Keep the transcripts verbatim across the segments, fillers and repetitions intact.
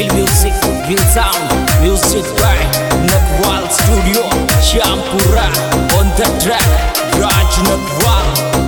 Real music, real sound. Music by Natwal Studio. Syampura on the track. Raj Natwal.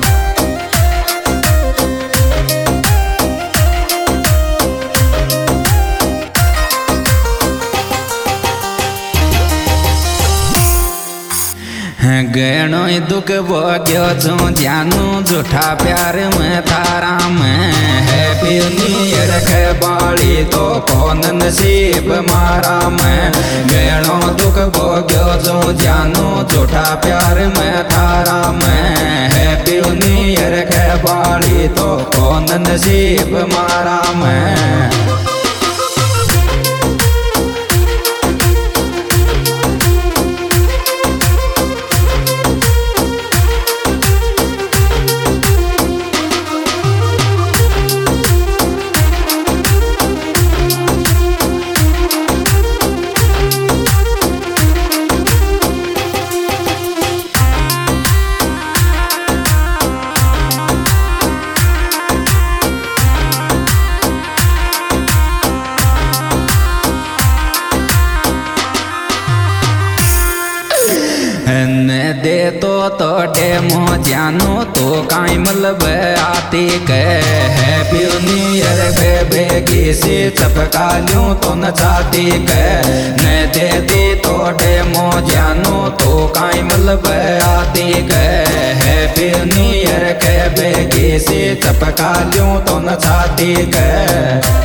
गणो दुख भोग्यो छू जानू झूठा प्यार में थारा में है न्यू खे बाली तो कौन नसीब मारा में गणो दुख भोग्यो छू जानू झूठा प्यार में थारा में है न्यू खे बाली तो कौन नसीब मारा में। दे तो तोड़े मो जानू तो काई मतलब आती कह है न्यू बेगी से चपका लूँ तो नचाती कह न दे दी तोड़े मो जानू तो काई मतलब आती कह है न्यू के बेगी से चपका लूँ तो नचाती कह।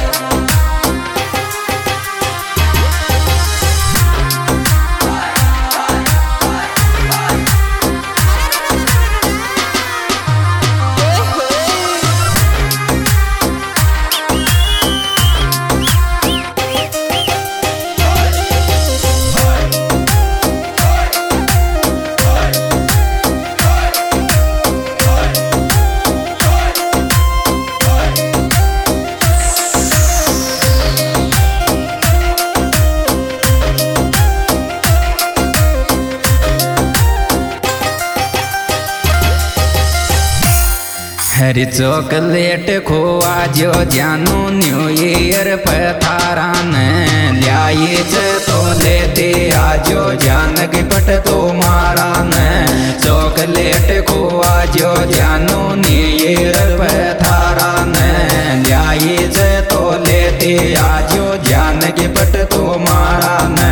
हरी चॉकलेट खोआ जो जानू न्यू ईयर पथारा ने लियाई तो लेते आजो जानक पट तो मारा ने चॉकलेट खोआ जो जानू न्यू ईयर पथारा ने लियाई तो लेते आजो जानक पट तो मारा ने।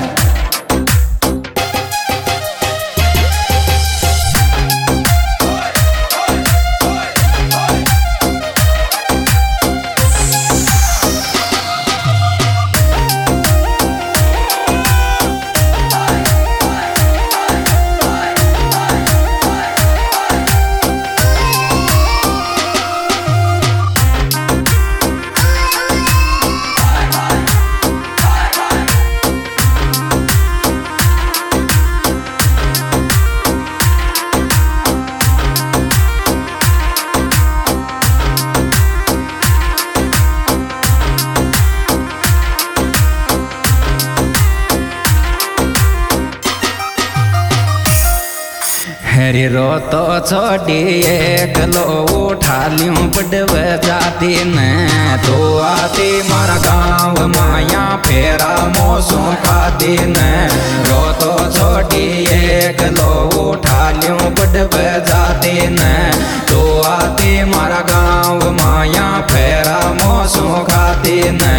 हरी रो तो छोड़ी एक लो उठा लियूं बड़व जाती ने तो आती मारा गाँव माया फेरा मौसू खाती ने रो तो छोड़ी एक लो उठा लियूं बड़व जाती ने तो आती मारा गाँव माया फेरा मौसू खाती ने।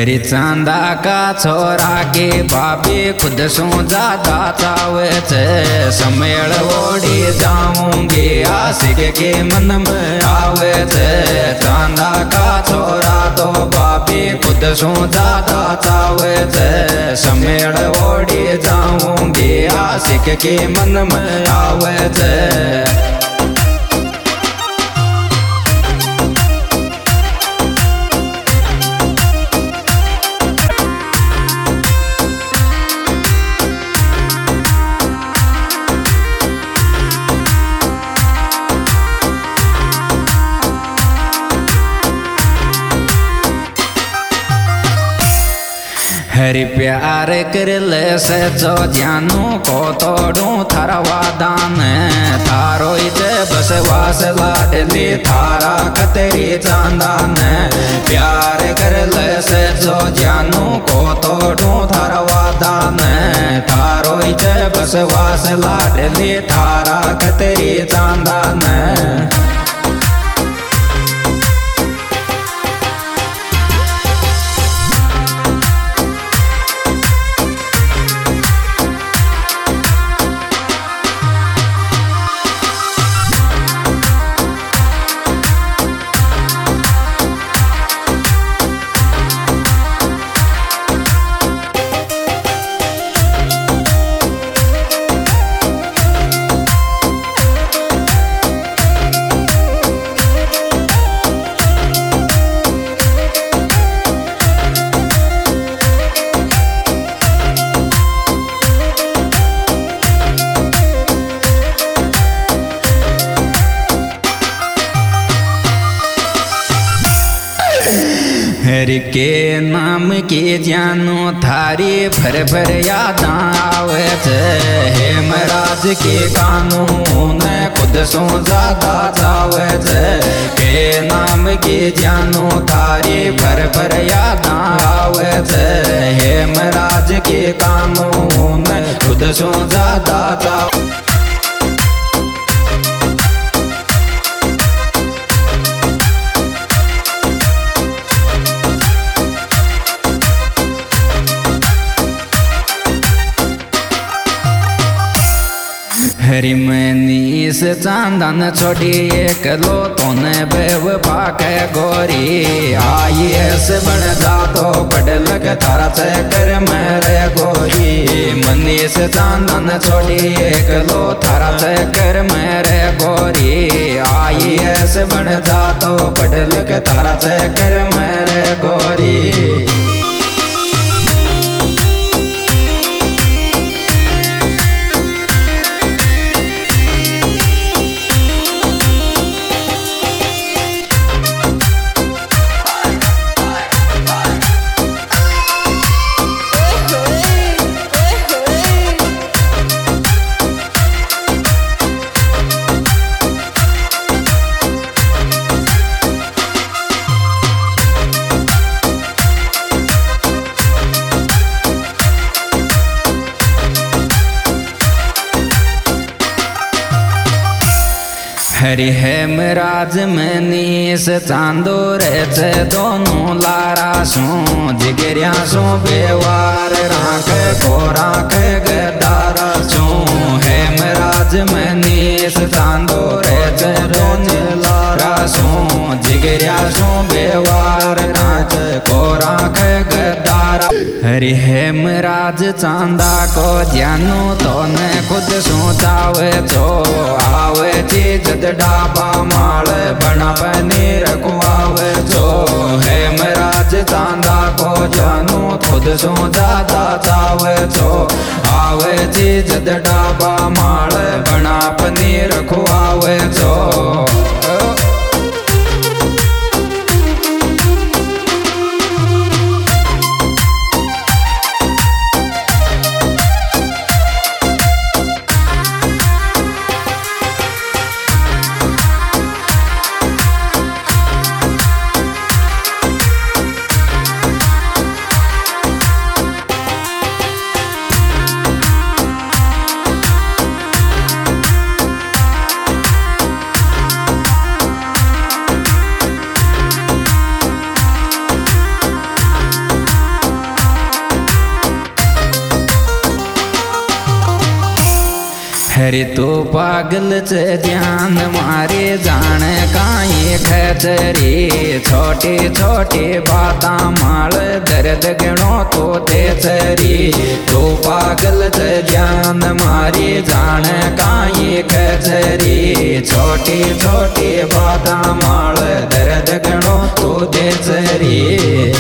हरी चांदा का छोरा के बाबे खुद सो ज्यादा चावे छे समेल ओढ़ी जाऊंगी आशिक के मन में आवे छे चांदा का छोरा तो बाबे खुद सो ज्यादा चावे छे समेल ओढ़ी जाऊंगी आशिक के मन में आवे छे। हरी प्यार कर ले से जो जानू को तोड़ू थारा वादान थारो इजे बस वास लाडली थारा खतरी चांदान प्यार कर ले से जो जानू को तोड़ू थारा वादान थारो इजे बस वास लाडली थारा खतरी चांदान। हरि के नाम की जानू थारी भर भर याद आवे छे हेमराज के कानून खुद सो ज्यादा जावे छे के नाम की जानू थारी भर भर याद आवे छे हेमराज के कानून खुद सो ज्यादा जावे। हरी मनीस चांदन छोड़ी एक लो तोने बेवफा के गोरी आई ऐसे बन जा तो बड़ लग थारा चक्कर मेरे गोरी मनीस चांदन छोड़ी एक लो थारा चक्कर मेरे गोरी आई ऐसे बन जा तो बड़ लग थारा चक्कर मेरे गोरी। हरि हेमराज मनीस चांदो रे दोनों लारा सो जिगरिया सो बेवार राख को राख गदारा सो हेमराज मनीस चांदो रे दोनों लारा सो जिगरिया सो बेवार राख को राख गदारा। हरि हेमराज चांदा को जानू तो ने खुद सोचावे तो आवे चीज डाबा माल बना बनी रखवावे जो हेमराज चांदा को जानू खुद सो ज्यादा चावे जो आवे चीज डाबा माल बना बनी रखवावे जो। हरे तो पागल च ध्यान मारे जान काई खतरे छोटे छोटे बाता माल दर्द गणो तो दे चरी तो पागल च ध्यान मारे जान काई खतरे छोटे छोटे बाता माल दर्द गणो तो दे चरी।